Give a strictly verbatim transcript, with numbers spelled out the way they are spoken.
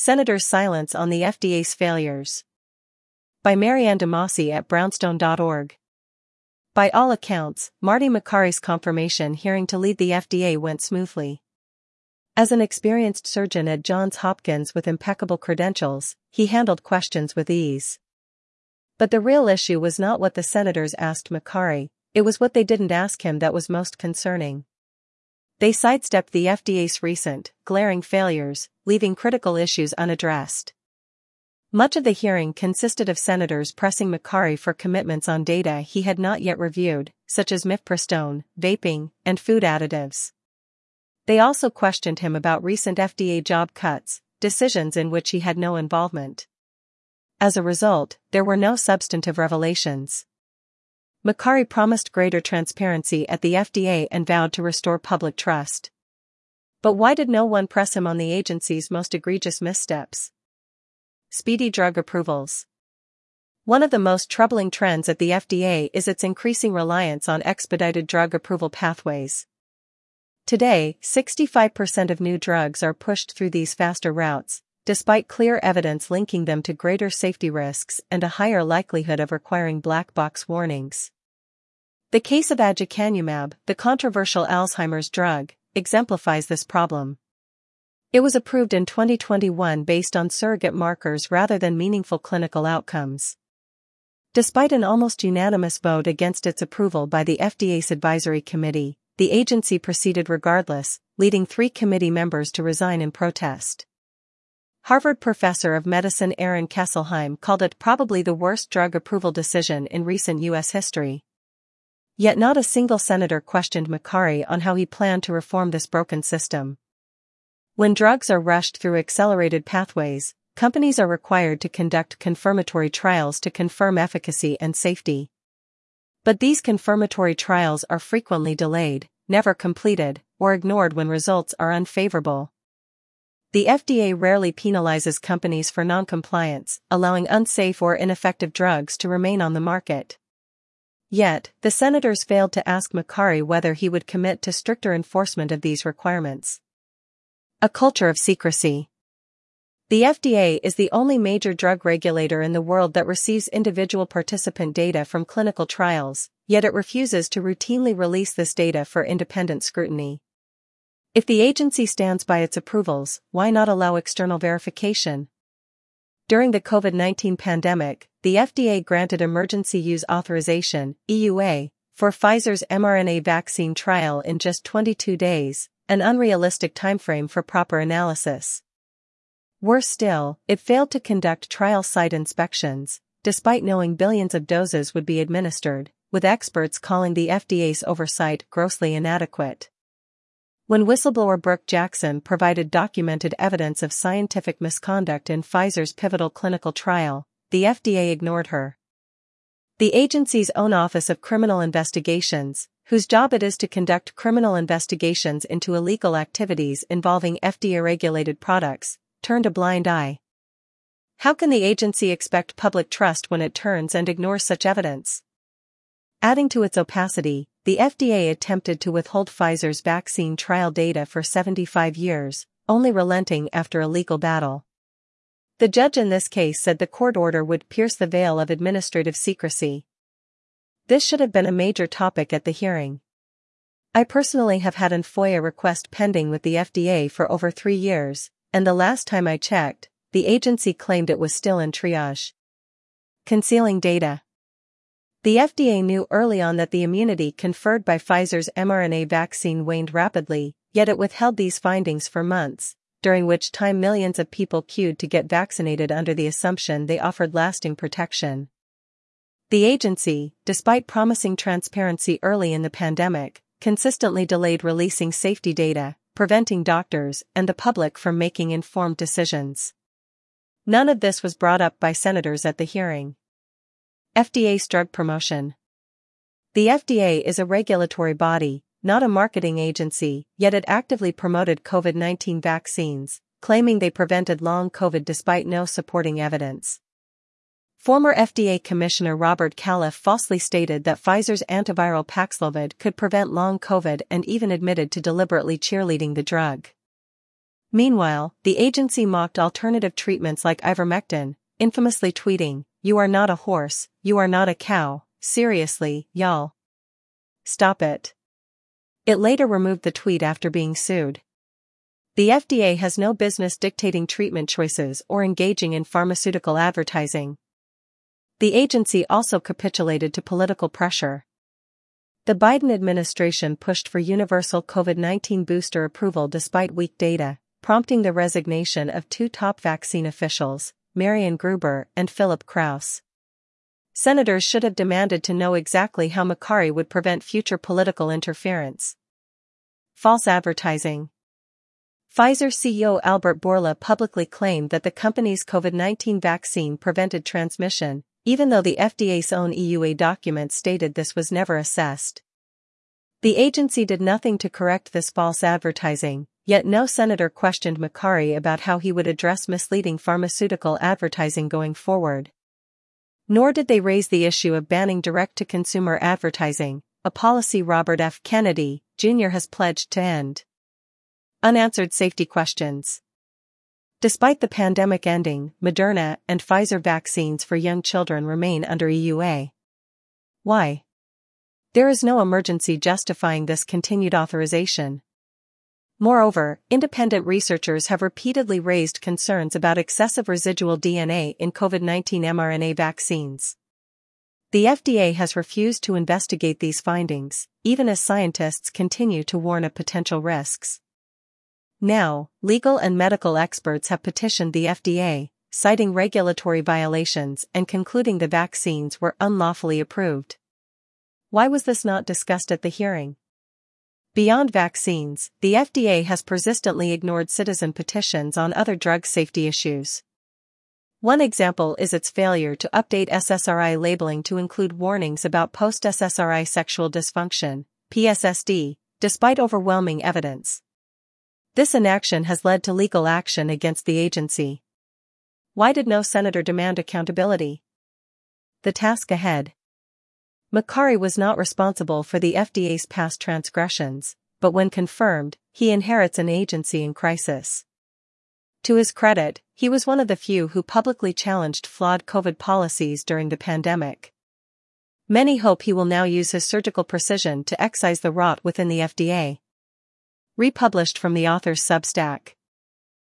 Senators' Silence on the F D A's Failures. By Marianne DeMasi at brownstone dot org. By all accounts, Marty Makari's confirmation hearing to lead the F D A went smoothly. As an experienced surgeon at Johns Hopkins with impeccable credentials, he handled questions with ease. But the real issue was not what the senators asked Makari, it was what they didn't ask him that was most concerning. They sidestepped the F D A's recent, glaring failures, leaving critical issues unaddressed. Much of the hearing consisted of senators pressing Makari for commitments on data he had not yet reviewed, such as mifepristone, vaping, and food additives. They also questioned him about recent F D A job cuts, decisions in which he had no involvement. As a result, there were no substantive revelations. Makari promised greater transparency at the F D A and vowed to restore public trust. But why did no one press him on the agency's most egregious missteps? Speedy drug approvals. One of the most troubling trends at the F D A is its increasing reliance on expedited drug approval pathways. Today, sixty-five percent of new drugs are pushed through these faster routes, despite clear evidence linking them to greater safety risks and a higher likelihood of requiring black box warnings. The case of aducanumab, the controversial Alzheimer's drug, exemplifies this problem. It was approved in twenty twenty-one based on surrogate markers rather than meaningful clinical outcomes. Despite an almost unanimous vote against its approval by the F D A's advisory committee, the agency proceeded regardless, leading three committee members to resign in protest. Harvard professor of medicine Aaron Kesselheim called it probably the worst drug approval decision in recent U S history. Yet not a single senator questioned Makari on how he planned to reform this broken system. When drugs are rushed through accelerated pathways, companies are required to conduct confirmatory trials to confirm efficacy and safety. But these confirmatory trials are frequently delayed, never completed, or ignored when results are unfavorable. The F D A rarely penalizes companies for noncompliance, allowing unsafe or ineffective drugs to remain on the market. Yet, the senators failed to ask Makari whether he would commit to stricter enforcement of these requirements. A culture of secrecy. The F D A is the only major drug regulator in the world that receives individual participant data from clinical trials, yet it refuses to routinely release this data for independent scrutiny. If the agency stands by its approvals, why not allow external verification? During the COVID nineteen pandemic, the F D A granted emergency use authorization, E U A, for Pfizer's mRNA vaccine trial in just twenty-two days, an unrealistic timeframe for proper analysis. Worse still, it failed to conduct trial site inspections, despite knowing billions of doses would be administered, with experts calling the F D A's oversight grossly inadequate. When whistleblower Brooke Jackson provided documented evidence of scientific misconduct in Pfizer's pivotal clinical trial, the F D A ignored her. The agency's own Office of Criminal Investigations, whose job it is to conduct criminal investigations into illegal activities involving F D A-regulated products, turned a blind eye. How can the agency expect public trust when it turns and ignores such evidence? Adding to its opacity, the F D A attempted to withhold Pfizer's vaccine trial data for seventy-five years, only relenting after a legal battle. The judge in this case said the court order would pierce the veil of administrative secrecy. This should have been a major topic at the hearing. I personally have had an FOIA request pending with the F D A for over three years, and the last time I checked, the agency claimed it was still in triage. Concealing data. The F D A knew early on that the immunity conferred by Pfizer's mRNA vaccine waned rapidly, yet it withheld these findings for months, during which time millions of people queued to get vaccinated under the assumption they offered lasting protection. The agency, despite promising transparency early in the pandemic, consistently delayed releasing safety data, preventing doctors and the public from making informed decisions. None of this was brought up by senators at the hearing. F D A's drug promotion. The F D A is a regulatory body, not a marketing agency, yet it actively promoted COVID nineteen vaccines, claiming they prevented long COVID despite no supporting evidence. Former F D A Commissioner Robert Califf falsely stated that Pfizer's antiviral Paxlovid could prevent long COVID and even admitted to deliberately cheerleading the drug. Meanwhile, the agency mocked alternative treatments like ivermectin, infamously tweeting, "You are not a horse, you are not a cow, seriously, y'all. Stop it." It later removed the tweet after being sued. The F D A has no business dictating treatment choices or engaging in pharmaceutical advertising. The agency also capitulated to political pressure. The Biden administration pushed for universal COVID nineteen booster approval despite weak data, prompting the resignation of two top vaccine officials, Marian Gruber and Philip Krause. Senators should have demanded to know exactly how Makary would prevent future political interference. False advertising. Pfizer C E O Albert Bourla publicly claimed that the company's COVID nineteen vaccine prevented transmission, even though the F D A's own E U A document stated this was never assessed. The agency did nothing to correct this false advertising, yet no senator questioned Makary about how he would address misleading pharmaceutical advertising going forward. Nor did they raise the issue of banning direct-to-consumer advertising, a policy Robert F. Kennedy, Junior has pledged to end. Unanswered safety questions. Despite the pandemic ending, Moderna and Pfizer vaccines for young children remain under E U A. Why? There is no emergency justifying this continued authorization. Moreover, independent researchers have repeatedly raised concerns about excessive residual D N A in COVID nineteen mRNA vaccines. The F D A has refused to investigate these findings, even as scientists continue to warn of potential risks. Now, legal and medical experts have petitioned the F D A, citing regulatory violations and concluding the vaccines were unlawfully approved. Why was this not discussed at the hearing? Beyond vaccines, the F D A has persistently ignored citizen petitions on other drug safety issues. One example is its failure to update S S R I labeling to include warnings about post-S S R I sexual dysfunction, P S S D, despite overwhelming evidence. This inaction has led to legal action against the agency. Why did no senator demand accountability? The task ahead. Makary was not responsible for the F D A's past transgressions, but when confirmed, he inherits an agency in crisis. To his credit, he was one of the few who publicly challenged flawed COVID policies during the pandemic. Many hope he will now use his surgical precision to excise the rot within the F D A. Republished from the author's Substack.